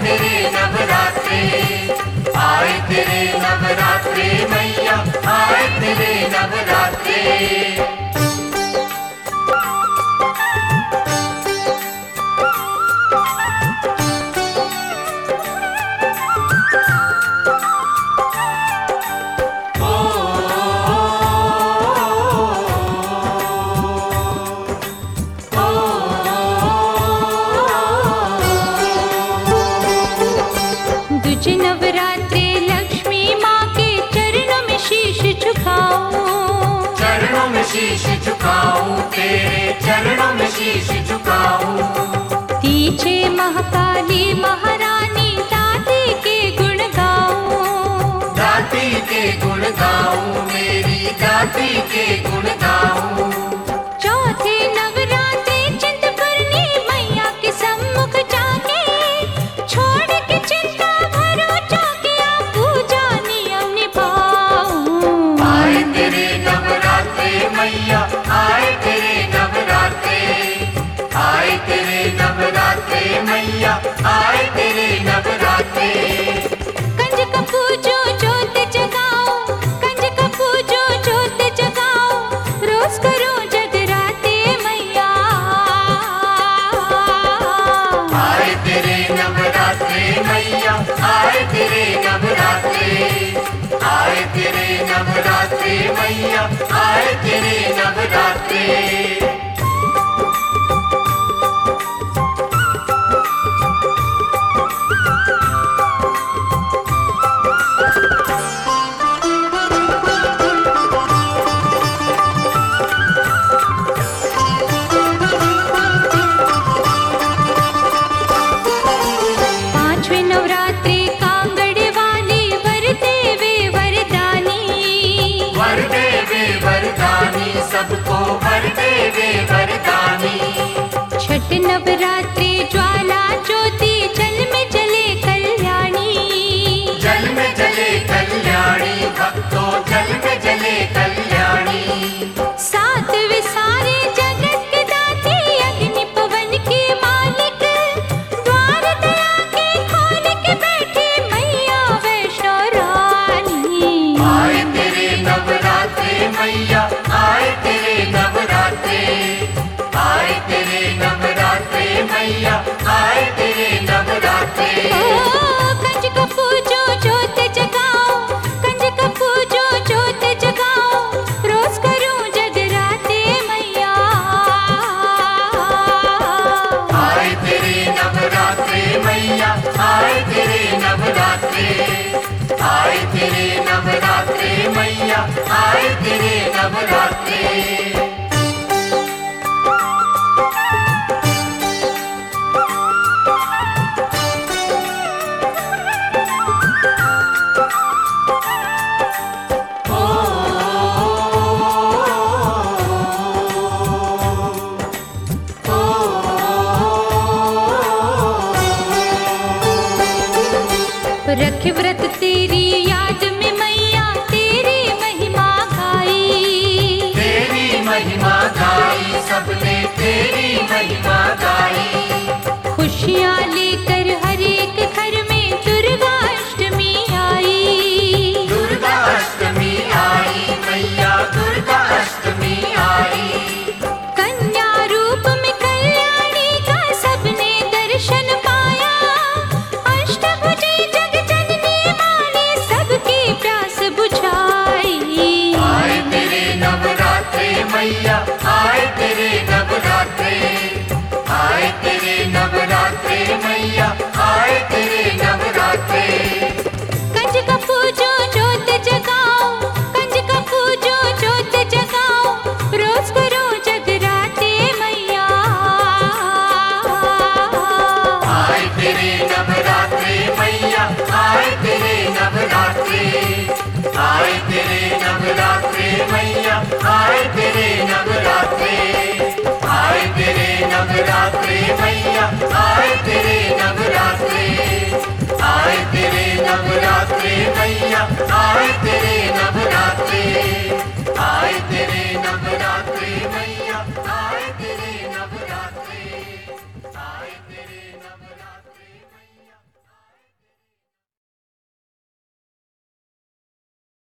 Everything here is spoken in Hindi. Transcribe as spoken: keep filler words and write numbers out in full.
तेरे नवरात्रे, आए तेरे नवरात्रे मैया, आए तेरे नवरात्रे। नवरात्रे लक्ष्मी माँ के चरणों में शीश झुकाऊं, चरणों में शीश झुकाऊं, तेरे चरणों में शीश झुकाऊं। तीजे महाकाली महारानी दाती के गुण गाऊं, दाती के गुण गाऊं, मेरी दाती के गुण गाऊं। चौथे नवरात्रे चिंतपूर्णी मैया के सम्मुख जाके छोड़ के चिंता भरो चौकिया पूजा नियम निभाऊं। आए तेरे नवरात्रे मैया, आए तेरे नवरात्रे, आए तेरे नवरात्रे मैया, आए तेरे नवरात्रे। कंज का पूजो ज्योत जगाओ, कंज का पूजो ज्योत जगाओ, रोज करो जगराते मैया। आए तेरे नवरात्रे मैया, आए तेरे नवरात्रे, आए तेरे नवरात्रे मैया, आए तेरे नवरात्रे। पांचवे नवरात्रि कांगड़ वाली वर देवे वरदानी, वर देवे वरदानी, सबको वर देवे वरदानी। छठ नवरात्रि ज्वाला ज्योति जल में जले कल्याणी, जल में जले कल्याणी, भक्तों जल में जले कल्याणी। सातवें सारे जगत के दाती अग्नि पवन के मालिक, द्वार दया के खोल के बैठे मैया वैष्णो रानी। आए तेरे नवरात्रे मैया, आए तेरे नवरात्रे, आए तेरे नवरात्रे मैया, आए तेरे नवरात्रे। ओ कंज का पूजो ज्योत जगाओ, कंज का पूजो ज्योत जगाओ, रोज करो जगराते मैया। आए तेरे नवरात्रे मैया, आए तेरे नवरात्रे, आए तेरे नवरात्रे मैया, आए तेरे नवरात्रे। रख व्रत तेरी याद में मैया तेरी महिमा गाई, तेरी महिमा गाई, सबने तेरी महिमा गाई। खुशियाँ लेकर हर एक घर में दुर्गा अष्टमी आई, दुर्गा अष्टमी आई मैया, दुर्गा अष्टमी आई। कन्या रूप में कल्याणी का सबने दर्शन पाया, अष्टभुजी जग जननी माँ ने सबकी प्यास बुझाई। आए तेरे नवरात्रे मैया, आए तेरे नवरात्रे, आए तेरे नवरात्रे मैया, आए तेरे नवरात्रे। कंज का पूजो ज्योत जगाओ, कंज का पूजो ज्योत जगाओ, रोज करो जगराते मैया। आए तेरे नवरात्रे मैया, आए तेरे नवरात्रे, आए तेरे नवरात्रे मैया, आए तेरे नवरात्रे। आए तेरे नवरात्रे मैया, आए तेरे नवरात्रे, आए तेरे नवरात्रे मैया, आए तेरे नवरात्रे।